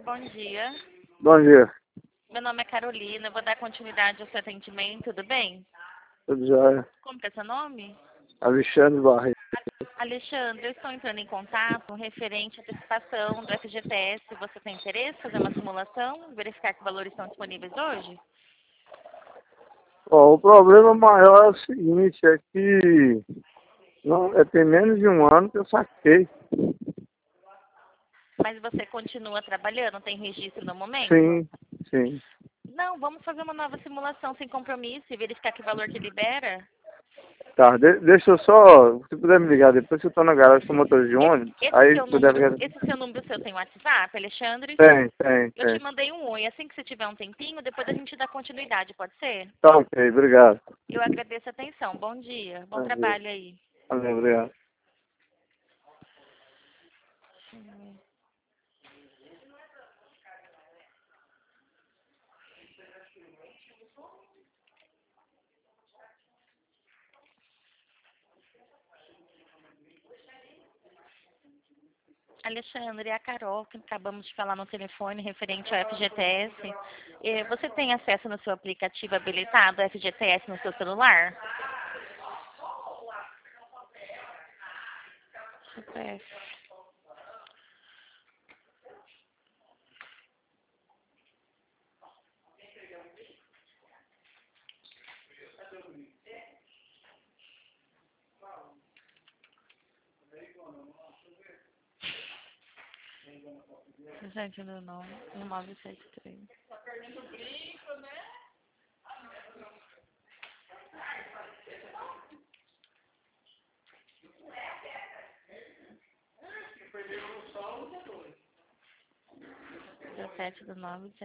bom dia. Bom dia, Meu nome é Carolina, eu vou dar continuidade ao seu atendimento, tudo bem? tudo jóia? Como que é seu nome? Alexandre Barreto. Alexandre, eu estou entrando em contato referente à antecipação do FGTS. Você tem interesse em fazer uma simulação, verificar que valores estão disponíveis hoje? Ó, o problema maior é o seguinte, é que tem menos de um ano que eu saquei. Mas você continua trabalhando, tem registro no momento? Sim, sim. Não, vamos fazer uma nova simulação sem compromisso e verificar que valor que libera. Tá, deixa eu só, se puder me ligar depois, que eu tô na garagem, sou motorista de ônibus, Esse aí seu puder número, me... esse seu número seu tem WhatsApp, Alexandre? Eu te Tem. mandei um oi. Assim que você tiver um tempinho, depois a gente dá continuidade, pode ser? Tá ok, obrigado. Eu agradeço a atenção. Bom dia. Bom Bom dia. trabalho aí. Valeu, obrigado. Alexandre, é a Carol, que acabamos de falar no telefone referente ao FGTS. Você tem acesso no seu aplicativo habilitado, FGTS, no seu celular? CPF. Gente, não, 1973. 17 do 9